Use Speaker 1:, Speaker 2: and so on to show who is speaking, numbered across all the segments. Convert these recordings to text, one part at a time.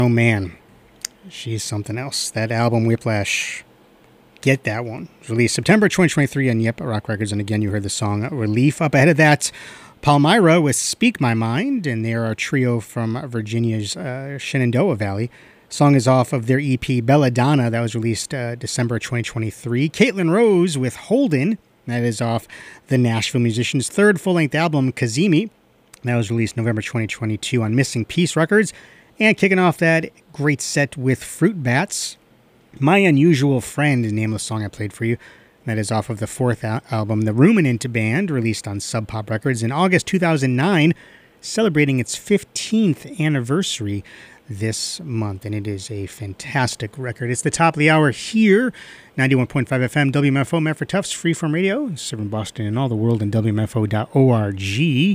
Speaker 1: Oh man, she's something else. That album, Whiplash, get that one. It was released September 2023 on Yep Rock Records, and again, you heard the song Relief. Up ahead of that, Palmyra with Speak My Mind, and they're a trio from Virginia's Shenandoah Valley. Song is off of their EP Belladonna that was released December 2023. Caitlin Rose with Holden, that is off the Nashville musician's third full-length album Kazemi, that was released November 2022 on Missing Piece Records. And kicking off that great set with Fruit Bats, My Unusual Friend, the name of the song I played for you. That is off of the fourth album, The Ruminant Band, released on Sub Pop Records in August 2009, celebrating its 15th anniversary this month. And it is a fantastic record. It's the top of the hour here, 91.5 FM, WMFO, Medford Tufts, Freeform Radio, serving Boston and all the world, and WMFO.org.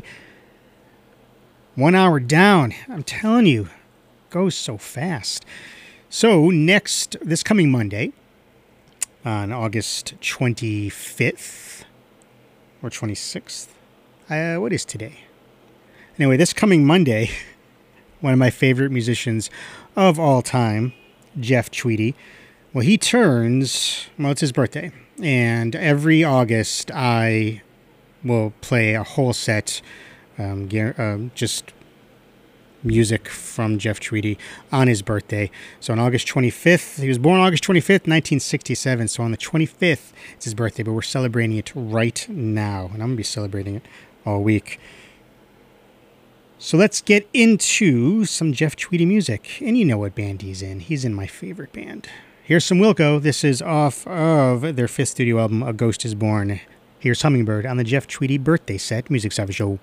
Speaker 1: 1 hour down. I'm telling you, goes so fast. So this coming Monday, on August 25th or 26th, what is today? Anyway, this coming Monday, one of my favorite musicians of all time, Jeff Tweedy, well, he turns, it's his birthday, and every August I will play a whole set, just music from Jeff Tweedy on his birthday. So on August 25th, he was born August 25th, 1967. So on the 25th, it's his birthday, but we're celebrating it right now. And I'm going to be celebrating it all week. So let's get into some Jeff Tweedy music. And you know what band he's in. He's in my favorite band. Here's some Wilco. This is off of their fifth studio album, A Ghost Is Born. Here's Hummingbird on the Jeff Tweedy birthday set, Music Savvy Show.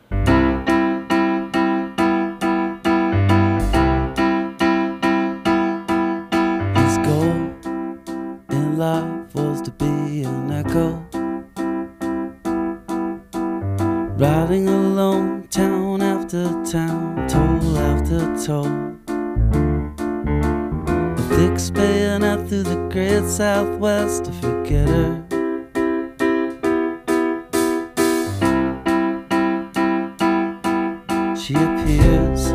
Speaker 2: Life was to be an echo, riding alone, town after town, toll after toll, a thick bayonet through the great Southwest to forget her. She appears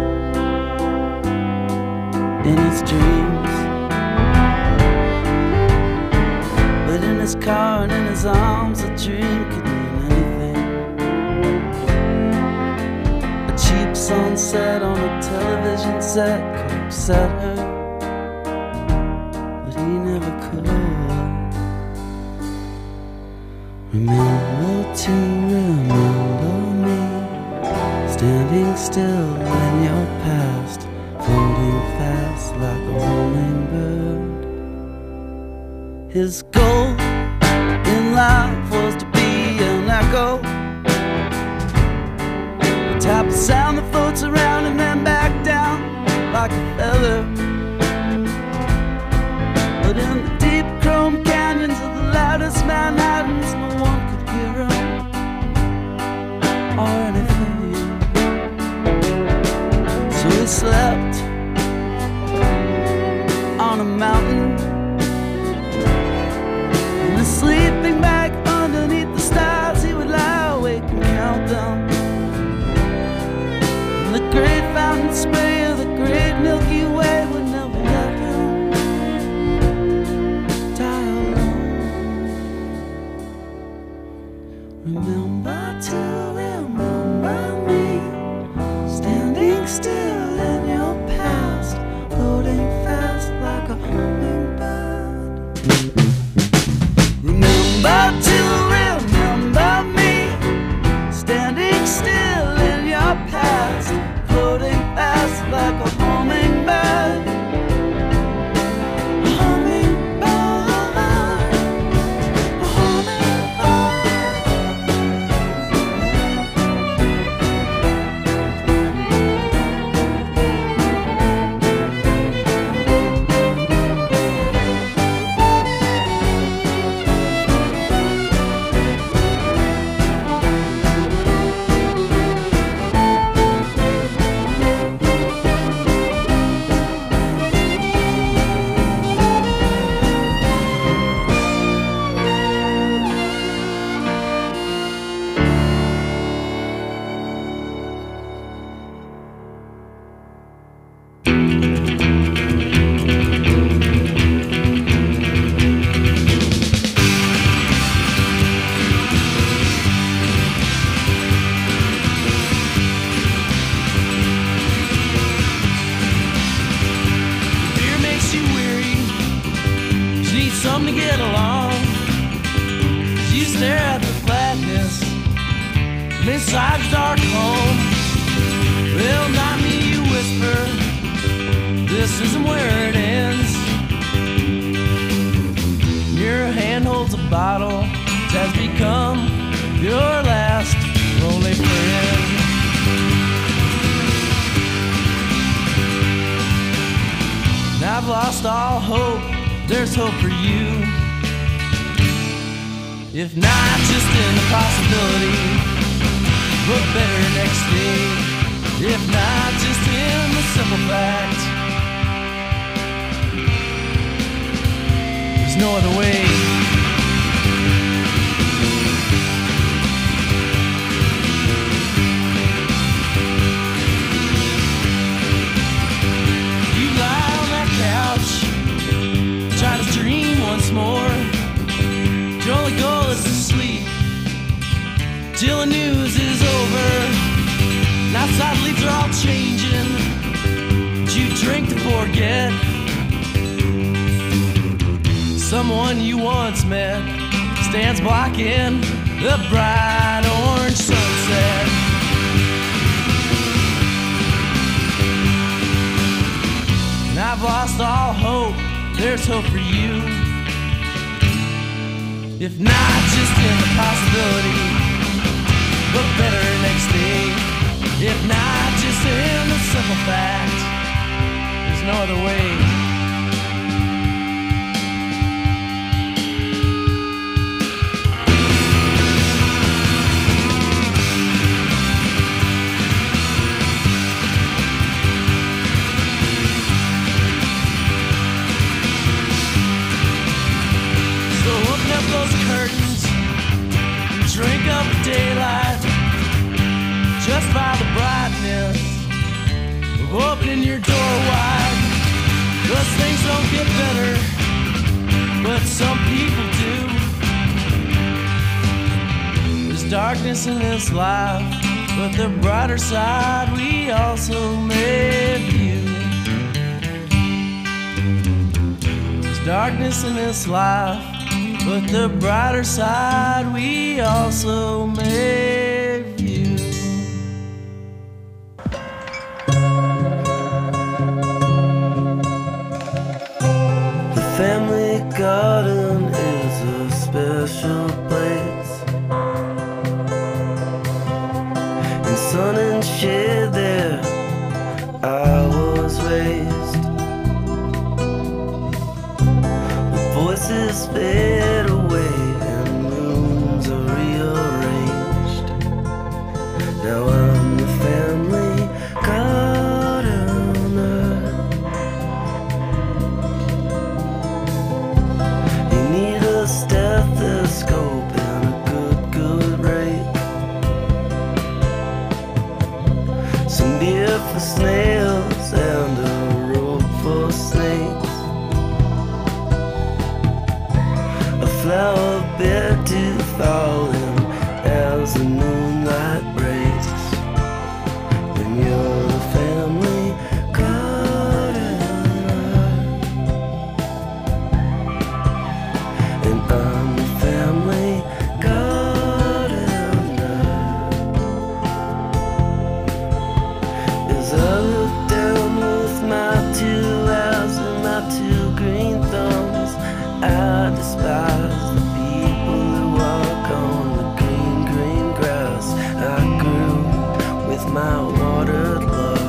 Speaker 2: in his dreams, in his car and in his arms, a dream could mean anything. A cheap sunset on a television set could upset her, but he never could. Remember to remember me, standing still in your past, floating fast like a hummingbird. His goal in life was to be an echo, the type of sound that floats around and then back down like a feather. But in the deep chrome canyons of the loudest Manhattans, no one could hear him or anything. So he slept on a mountain, in a sleeping bag underneath the stars. He would lie awake and count them. And the great fountain spray of the great Milky Way would never let him die alone. Remember to remember me, standing still in your come to get along. As you stare at the flatness inside your dark home. Well, not me, you whisper, this isn't where it ends. Your hand holds a bottle that has become your last lonely friend. And I've lost all hope, there's hope for you. If not just in the possibility, but better next day. If not just in the simple fact, there's no other way. You lie on that couch, try to dream once more. Your only goal is to sleep till the news is over. And outside the leaves are all changing, but you drink to forget someone you once met stands blocking the bright orange sunset. And I've lost all hope, there's hope for you. If not just in the possibility, but better next day. If not just in the simple fact, there's no other way. So open up those curtains and drink up the daylight. Just by the brightness of opening your door wide. 'Cause things don't get better, but some people do. There's darkness in this life, but the brighter side we also may view. There's darkness in this life, but the brighter side we also may view.
Speaker 3: Family garden is a special place, in sun and shade there I was raised. The voices fade away and rooms are rearranged. Now I'm the family gardener. Stethoscope and a good rate. Some beer for snails and a rope for snakes. A flower bed to fall in as the moonlight breaks. And you're the family gardener, and I'm the family gardener. As I look down with my 2 eyes and my 2 green thumbs, I despise the people who walk on the green grass I grew with my watered love.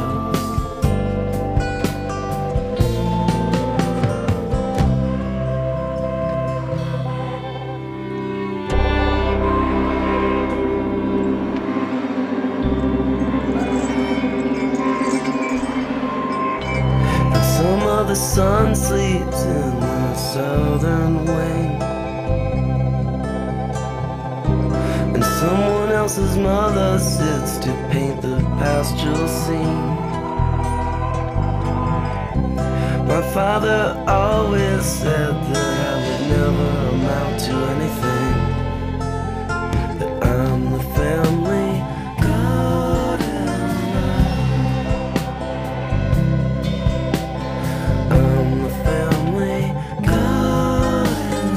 Speaker 3: The sun sleeps in the southern wing, and someone else's mother sits to paint the pastoral scene. My father always said that I would never amount to anything, that I'm the family gardener. I'm the family gardener.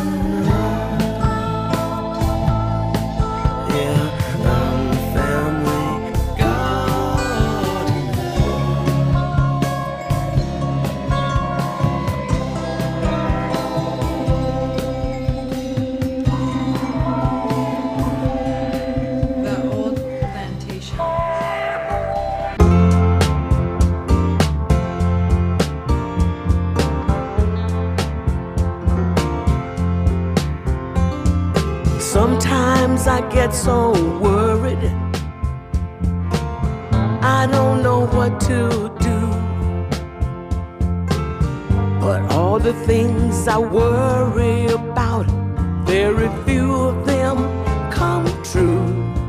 Speaker 3: Sometimes I get so worried, I don't know what to do. But all the things I worry about, very few of them come true.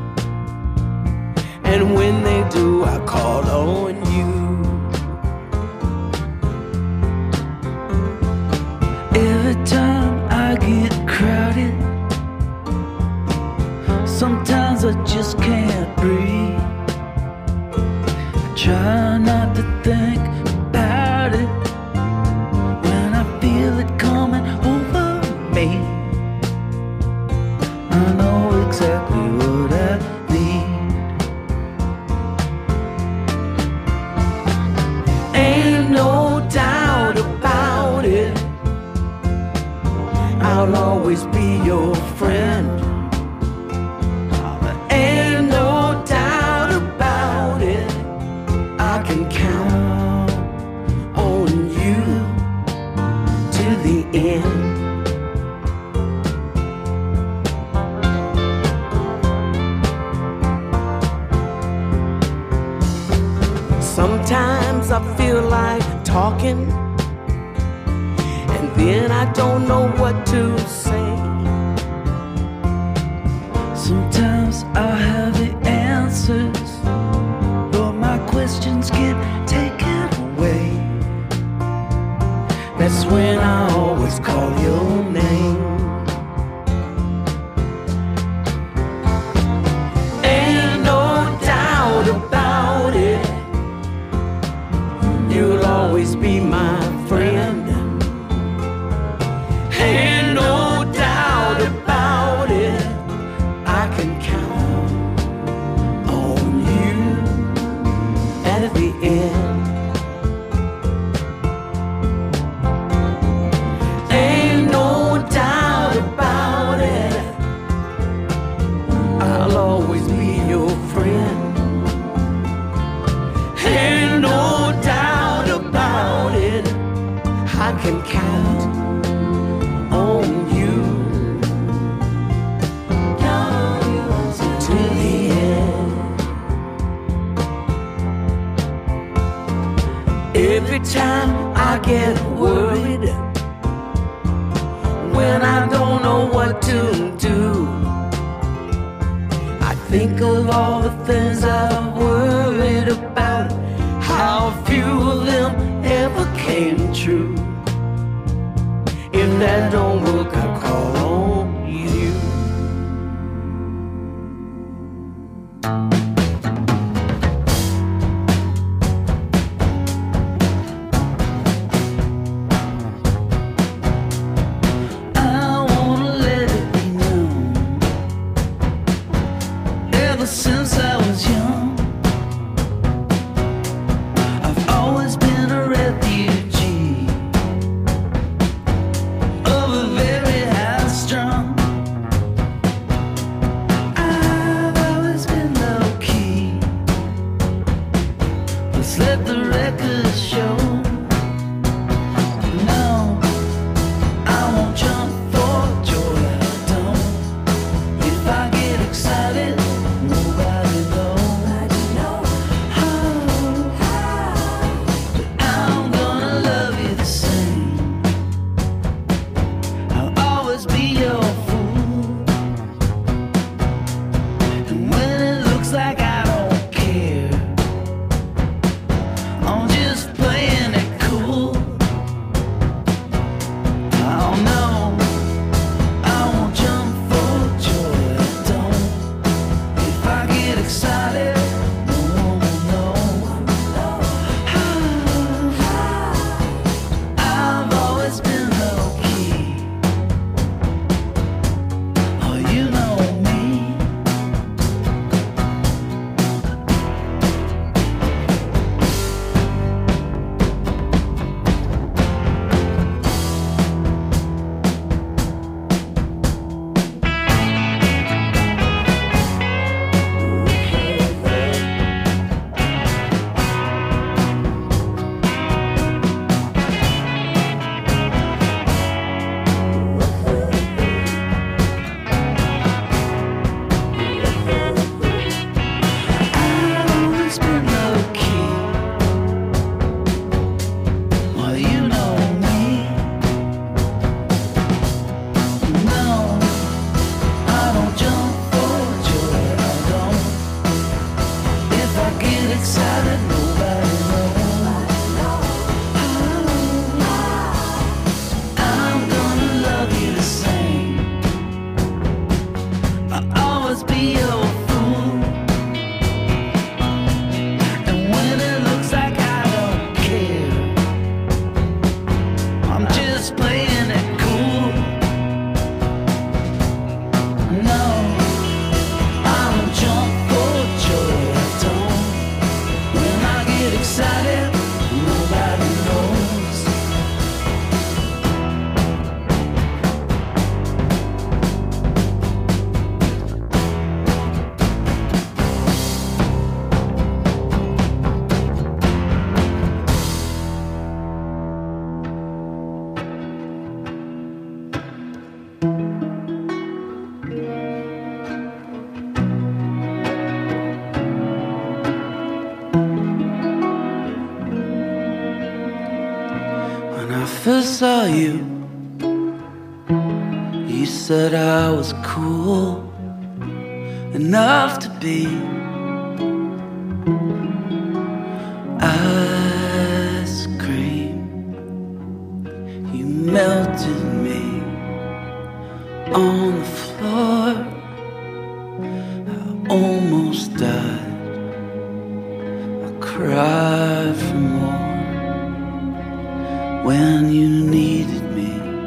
Speaker 3: And when they do, I call on you. Every time I get crowded, sometimes I just can't breathe. I try not to think about it when I feel it coming over me. I know exactly what I need. Ain't no doubt about it, I'll always be your friend. Ain't no doubt about it, I can count on you to the end. Sometimes I feel like talking, and then I don't know what to say. Sometimes I have the answers, but my questions get taken away. That's when I always call your name. Ain't no doubt about it, you'll always be my friend. Ain't no doubt about it, I can count on you at the end. Ain't no doubt about it, I'll always be your friend. Ain't no doubt about it, I can count on you to the end. Every time I get worried, when I don't know what to do, I think of all the things I've worried about, how few of them ever came true. If that don't work, I call on you. I wanna let it be known, ever since I was young, I've always been a refugee of a very high
Speaker 2: I first saw you, you said I was cool enough to be ice cream. You melted me on the floor. I almost died. I cried for more. When you needed me,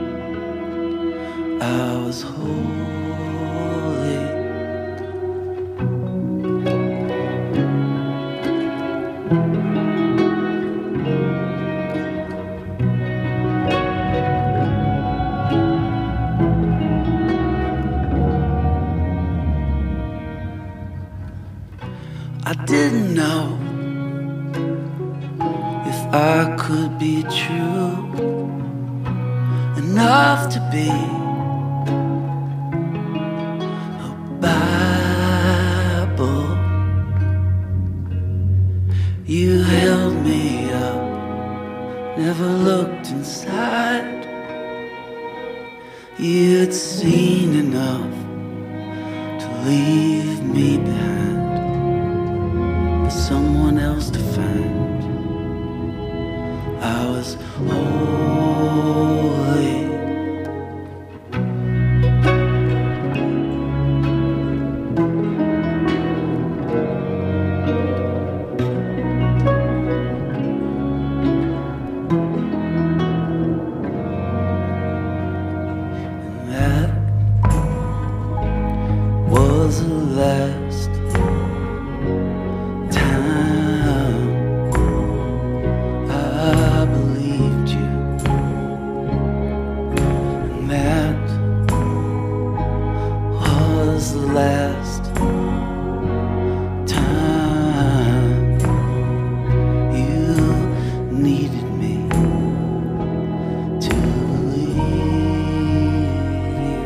Speaker 2: I was holy. I didn't know if I could be true enough to be a Bible. You held me up, never looked inside. You'd seen enough to leave me behind for someone else to find. I was holy. And that was the last time I believed you. And that was the last time you needed me to believe you.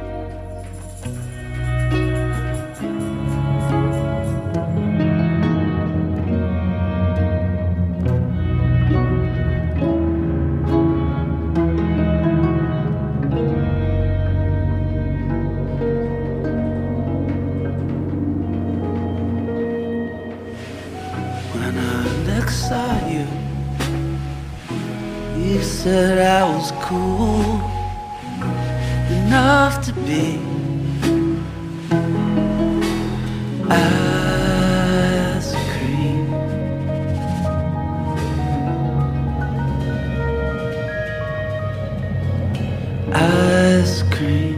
Speaker 2: When I next saw you, you said I was cool enough to be ice cream. Ice cream.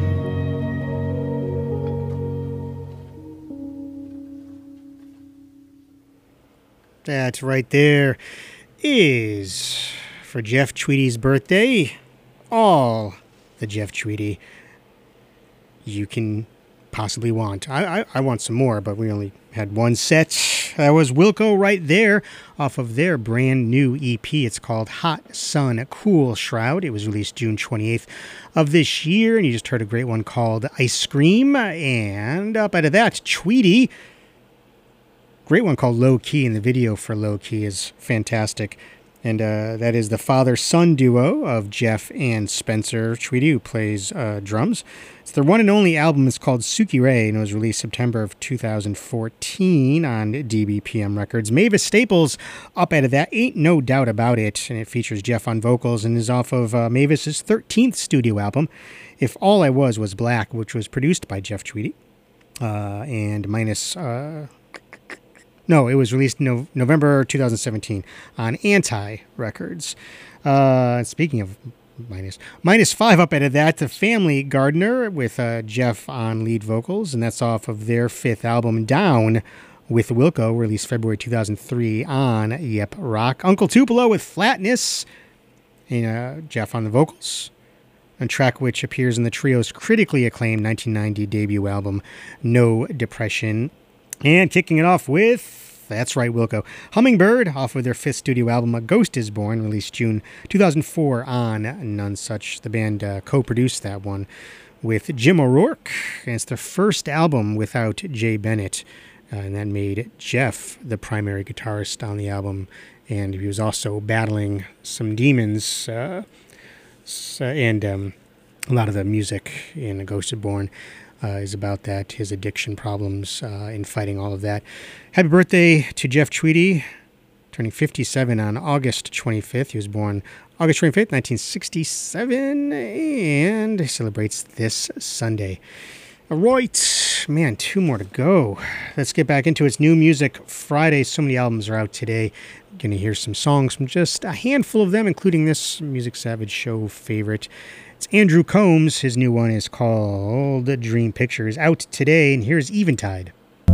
Speaker 1: That right there is for Jeff Tweedy's birthday. All the Jeff Tweedy you can possibly want. I want some more, but we only had one set. That was Wilco right there off of their brand new EP. It's called Hot Sun Cool Shroud. It was released June 28th of this year, and you just heard a great one called Ice Cream. And up out of that, Tweedy. Great one called Low Key, and the video for Low Key is fantastic. And that is the father-son duo of Jeff and Spencer Tweedy, who plays drums. It's their one and only album. It's called Suki Ray, and it was released September of 2014 on DBPM Records. Mavis Staples up out of that, ain't no doubt about it. And it features Jeff on vocals and is off of Mavis's 13th studio album, If All I Was Black, which was produced by Jeff Tweedy. And minus... No, it was released November 2017 on Anti Records. Speaking of minus 5 up out of that, The Family Gardener with Jeff on lead vocals, and that's off of their 5th album, Down with Wilco, released February 2003 on Yep Rock. Uncle Tupelo with Flatness, and Jeff on the vocals. A track which appears in the trio's critically acclaimed 1990 debut album, No Depression. And kicking it off with, that's right, Wilco, Hummingbird, off of their 5th studio album, A Ghost is Born, released June 2004 on Nonesuch. The band co-produced that one with Jim O'Rourke, and it's their first album without Jay Bennett, and that made Jeff the primary guitarist on the album, and he was also battling some demons, and a lot of the music in A Ghost Is Born is about that, his addiction problems in fighting all of that. Happy birthday to Jeff Tweedy, turning 57 on August 25th. He was born August 25th, 1967, and he celebrates this Sunday. All right, man, 2 more to go. Let's get back into its New Music Friday. So many albums are out today. Going to hear some songs from just a handful of them, including this Music Savage show favorite. It's Andrew Combs. His new one is called Dream Pictures, out today, and here's Eventide.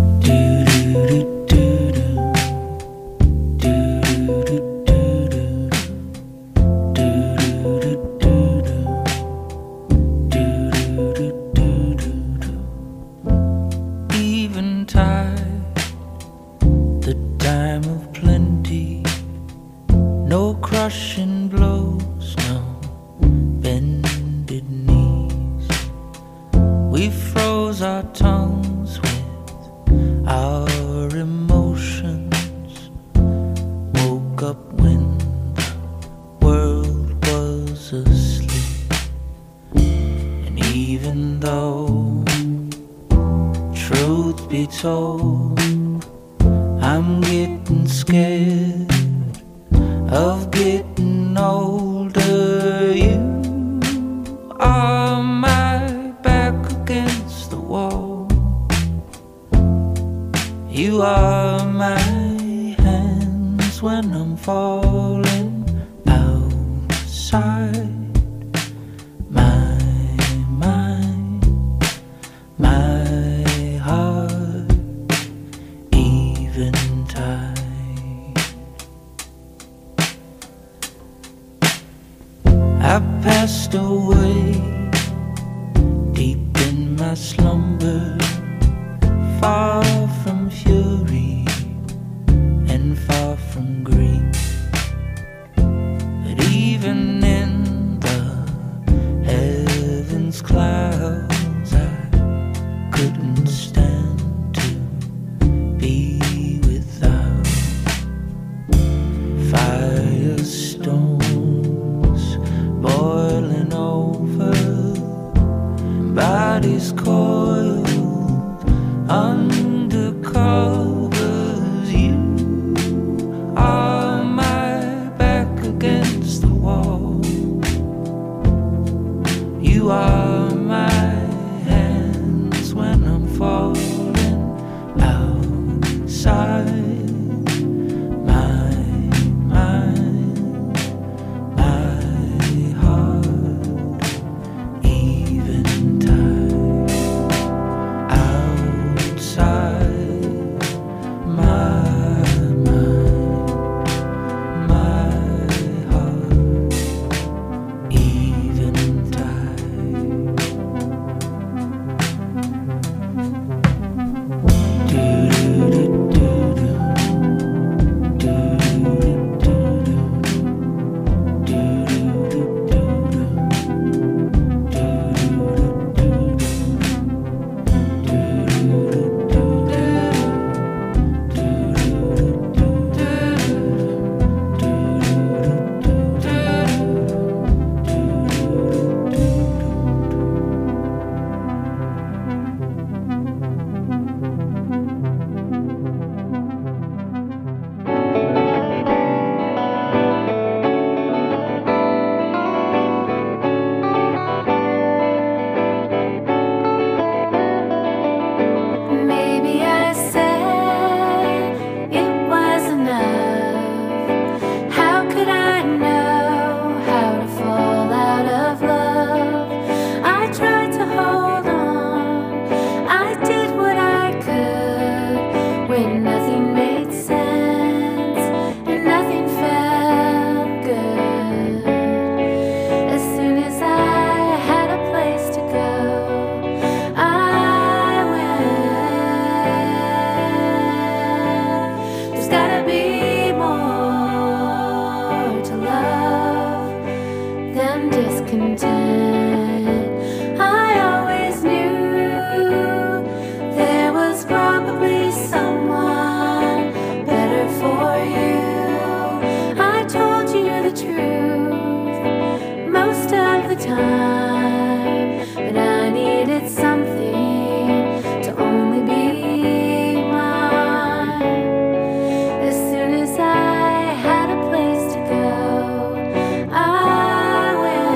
Speaker 2: Crushing blows, no bended knees. We froze our tongues with our emotions. Woke up when the world was asleep. And even though, truth be told, I'm getting scared of getting older. You are my back against the wall. You are my hands when I'm falling outside. My mind, my heart, eventide. I passed away deep in my slumber, far from fury and far from grief. But even in the heavens clouds, I couldn't stand to be without firestone boiling over, bodies coiled under covers. You are my back against the wall. You are my hands when I'm falling outside.
Speaker 4: time, but I needed something to only be mine. As soon as I had a place to go, I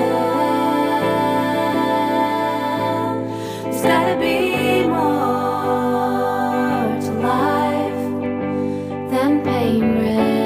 Speaker 4: went. There's gotta be more to life than pain red.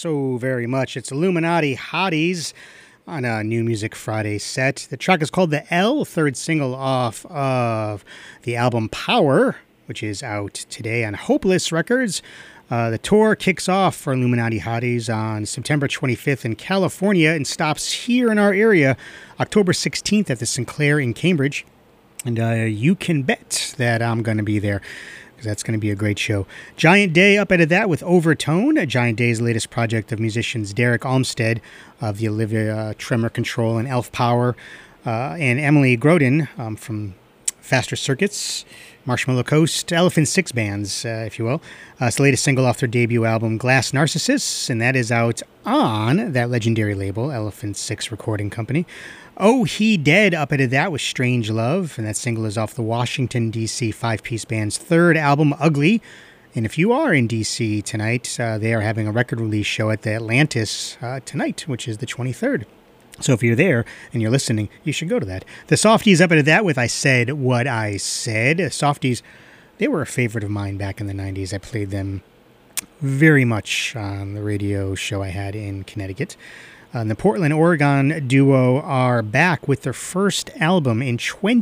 Speaker 1: so very much. It's Illuminati Hotties on a New Music Friday set. The track is called The L, third single off of the album Power, which is out today on Hopeless Records. The tour kicks off for Illuminati Hotties on September 25th in California and stops here in our area October 16th at the Sinclair in Cambridge. And you can bet that I'm going to be there, because that's going to be a great show. Giant Day up at that with Overtone, Giant Day's latest project of musicians Derek Almstead of the Olivia Tremor Control and Elf Power, and Emily Grodin from Faster Circuits, Marshmallow Coast, Elephant Six Bands, if you will. It's the latest single off their debut album, Glass Narcissus, and that is out on that legendary label, Elephant Six Recording Company. Oh He Dead up at that with Strange Love, and that single is off the Washington, D.C. five-piece band's third album, Ugly. And if you are in D.C. tonight, they are having a record release show at the Atlantis tonight, which is the 23rd. So if you're there and you're listening, you should go to that. The Softies up at that with I Said What I Said. Softies, they were a favorite of mine back in the 90s. I played them very much on the radio show I had in Connecticut. The Portland, Oregon duo are back with their first album in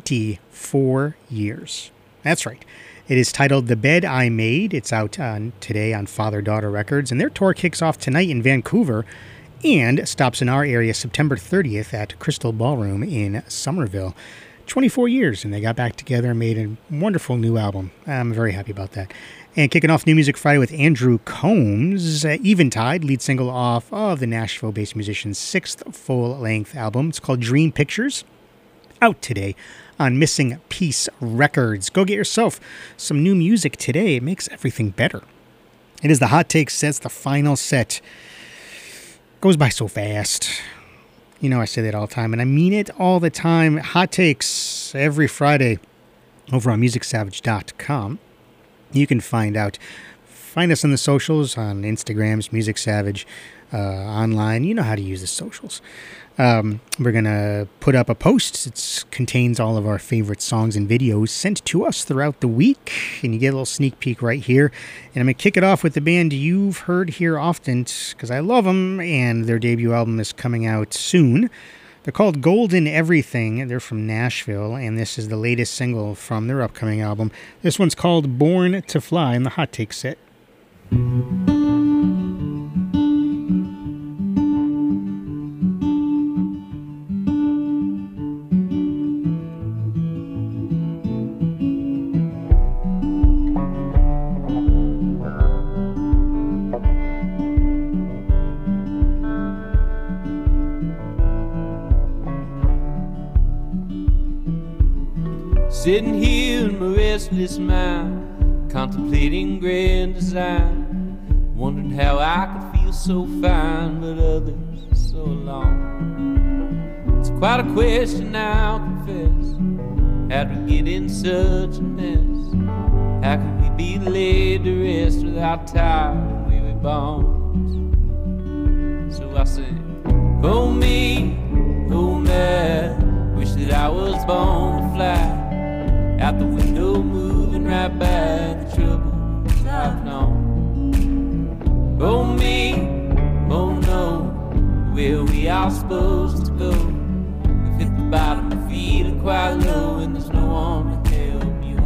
Speaker 1: 24 years. That's right. It is titled The Bed I Made. It's out today on Father-Daughter Records, and their tour kicks off tonight in Vancouver and stops in our area September 30th at Crystal Ballroom in Somerville. 24 years, and they got back together and made a wonderful new album. I'm very happy about that. And kicking off New Music Friday with Andrew Combs, Eventide, lead single off of the Nashville-based musician's sixth full-length album. It's called Dream Pictures, out today on Missing Piece Records. Go get yourself some new music today. It makes everything better. It is the Hot Take Sets, the final set. Goes by so fast. You know I say that all the time, and I mean it all the time. Hot Takes every Friday over on MusicSavage.com. You can find us on the socials, on Instagrams, Music Savage, online. You know how to use the socials. We're going to put up a post. It contains all of our favorite songs and videos sent to us throughout the week, and you get a little sneak peek right here. And I'm going to kick it off with the band you've heard here often, because I love them, and their debut album is coming out soon. They're called Golden Everything. They're from Nashville, and this is the latest single from their upcoming album. This one's called Born to Fly in the Hot Take set.
Speaker 5: Sitting here in my restless mind, contemplating grand design, wondering how I could feel so fine, but others so alone. It's quite a question, I'll confess. How'd we get in such a mess? How could we be laid to rest without tired, weary bones? So I sing, oh me, oh me, wish that I was born to fly. Out the window, moving right by the troubles I've known. Oh me, oh no, where we all supposed to go? We've hit the bottom, our feet are quite low, and there's no one to help you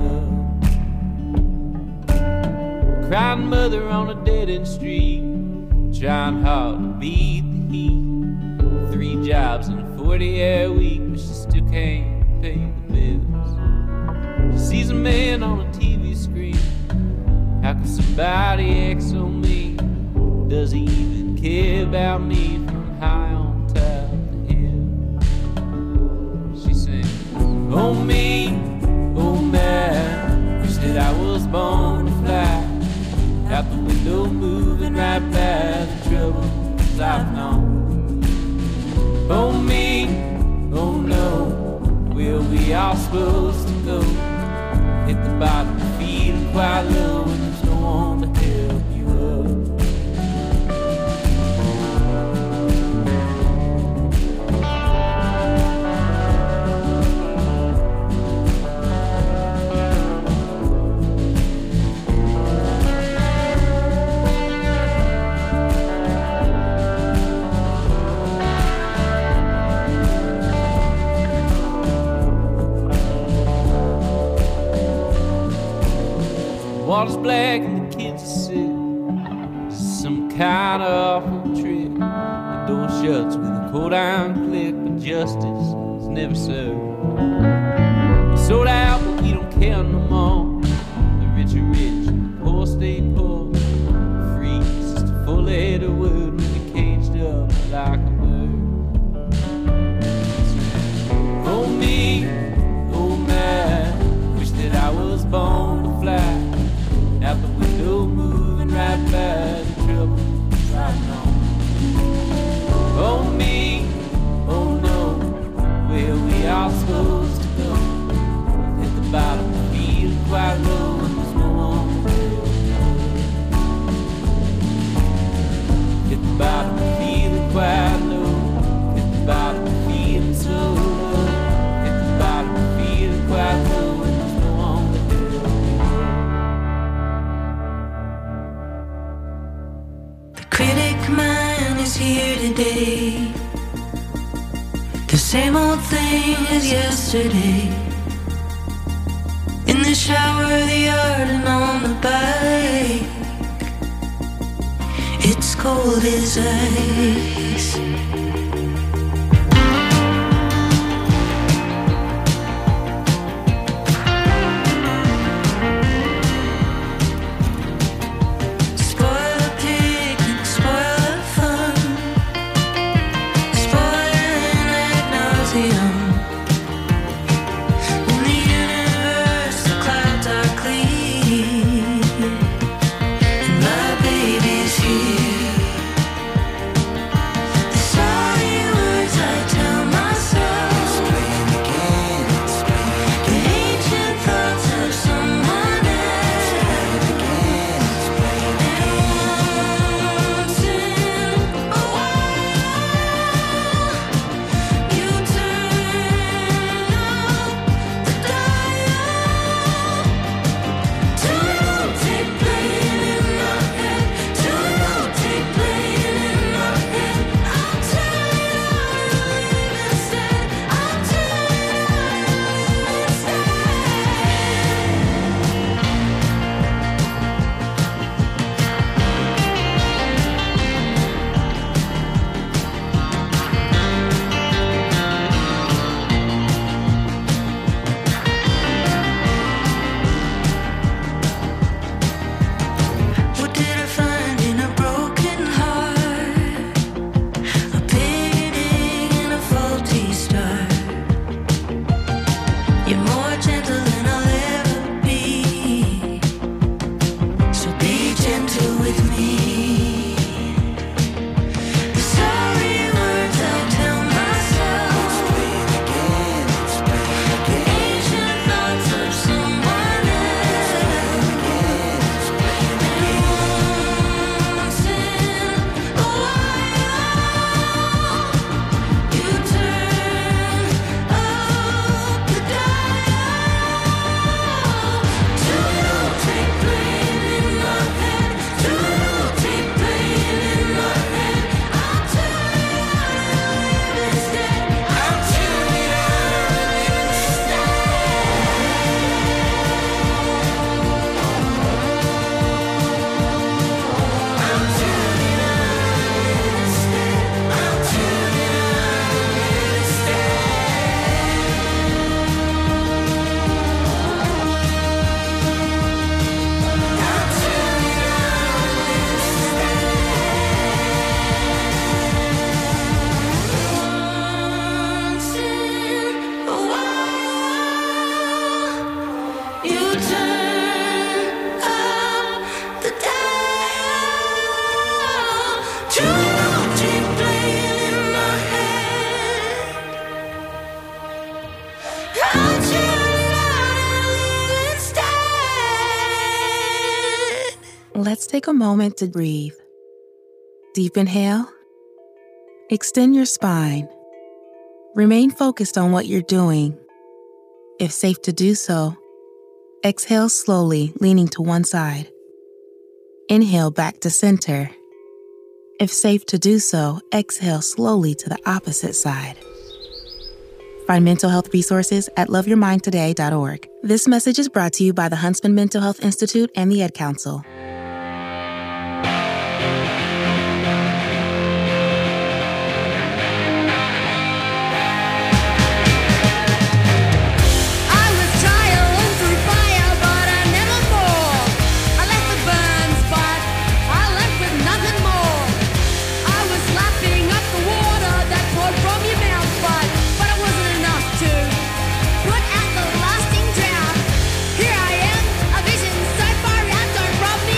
Speaker 5: up. Crying mother on a dead-end street, trying hard to beat the heat. 3 jobs and a 40-hour week, but she still can't pay the bills. She sees a man on a TV screen. How can somebody X on me? Does he even care about me from high on top of the hill? She sings, oh me, oh man, wish that I was born to fly. Out the window, moving right by the troubles I've known. Oh me, oh no, where we all supposed to go? Hit the bottom, feeling quite low, and there's no one to help you water's black and the kids are sick. It's some kind of awful trick. The door shuts with a cold iron click, but justice is never served. We sold out, but we don't care no more. The rich are rich and the poor stay poor. Free is just a four-letter word when you're caged up like a bird. Oh me, oh my, wish that I was born to fly out the window, moving right by the trouble riding on. Oh me, oh no, where we are supposed to go. At the bottom, feeling quite low, and there's no one there. At the bottom, feeling quite low. At the bottom, feeling so low. At the bottom, feeling quite low, and there's no one there.
Speaker 3: The critic man is here today. The same old thing as yesterday. In the shower, the yard, and on the bike. It's cold as ice. Spoil the picnic, spoil the fun. Spoiling ad nauseum. In the universe, the clouds are clear, and my baby's here. The sorry words I tell myself, the ancient thoughts of someone else. And once in a while, you turn up the dial. Too long, take playing in my head. Too long, take playing in my head. I'll tell you how to live instead. I'll tell you how to What did I find in a broken heart? A painting and a faulty start. You're more gentle than I'll ever be, so be gentle with me. The sorry words I tell myself, the ancient thoughts of someone else. Once in a while, you turn up the dial. Too long, take playing in my head. Too long, take playing in my head. I'll tell you how to live instead. I'll tell you how to live instead. Once in a while, you turn up the dial. Too long, take playing in my head. I'll tell you how to live instead.
Speaker 6: Let's take a moment to breathe. Deep inhale. Extend your spine. Remain focused on what you're doing. If safe to do so, exhale slowly, leaning to one side. Inhale back to center. If safe to do so, exhale slowly to the opposite side. Find mental health resources at loveyourmindtoday.org. This message is brought to you by the Huntsman Mental Health Institute and the Ad Council.
Speaker 7: Put at the lasting drought. Here I am, a vision so far out, don't rob me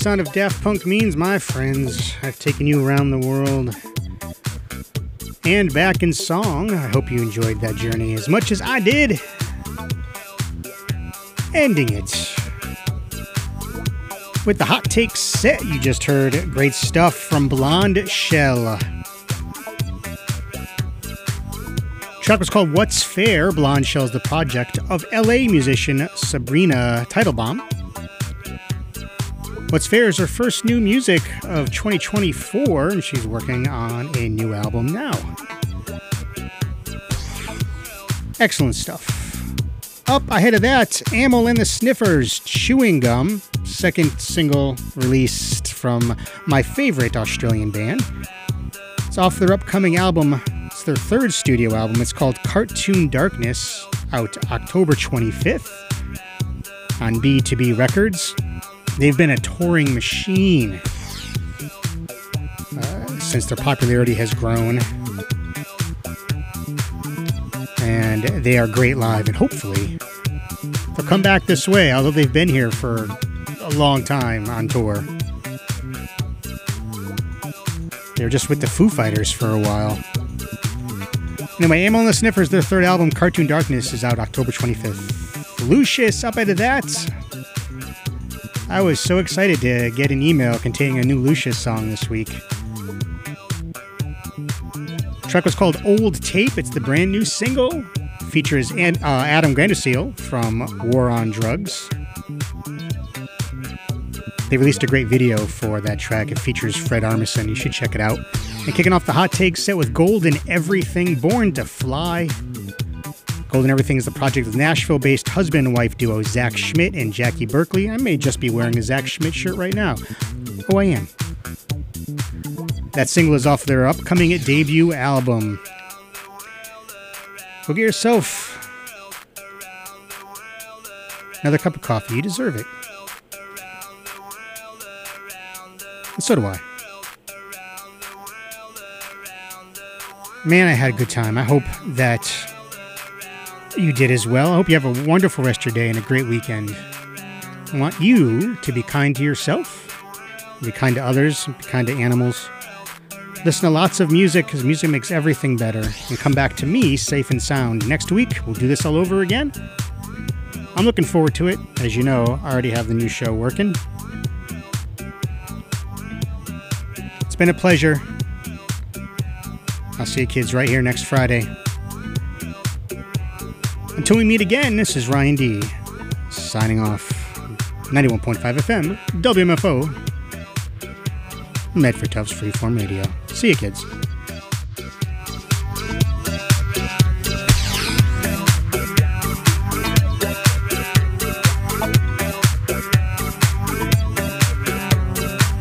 Speaker 1: sound of Daft Punk means, my friends. I've taken you around the world and back in song. I hope you enjoyed that journey as much as I did. Ending it with the Hot Take set you just heard. Great stuff from Blonde Shell. Track was called What's Fair. Blonde Shell is the project of LA musician Sabrina Teitelbaum. What's Fair is her first new music of 2024, and she's working on a new album now. Excellent stuff. Up ahead of that, Amyl and the Sniffers, Chewing Gum, second single released from my favorite Australian band. It's off their upcoming album. It's their third studio album. It's called Cartoon Darkness, out October 25th on B2B Records. They've been a touring machine since their popularity has grown. And they are great live, and hopefully they'll come back this way, although they've been here for a long time on tour. They were just with the Foo Fighters for a while. Anyway, Amyl and the Sniffers, their third album, Cartoon Darkness, is out October 25th. Lucius, up into that. I was so excited to get an email containing a new Lucius song this week. The track was called Old Tape. It's the brand new single. Features Adam Grandiseel from War on Drugs. They released a great video for that track. It features Fred Armisen. You should check it out. And kicking off the Hot Take set with Golden Everything, Born to Fly. Golden Everything is the project of Nashville-based husband and wife duo Zach Schmidt and Jackie Berkeley. I may just be wearing a Zach Schmidt shirt right now. Oh, I am. That single is off their upcoming debut album. Go get yourself another cup of coffee. You deserve it. And so do I. Man, I had a good time. I hope that you did as well. I hope you have a wonderful rest of your day and a great weekend. I want you to be kind to yourself, be kind to others, be kind to animals. Listen to lots of music, because music makes everything better. And come back to me safe and sound. Next week, we'll do this all over again. I'm looking forward to it. As you know, I already have the new show working. It's been a pleasure. I'll see you kids right here next Friday. Until we meet again, this is Ryan D. signing off. 91.5 FM, WMFO, Medford Tufts Freeform Radio. See you, kids.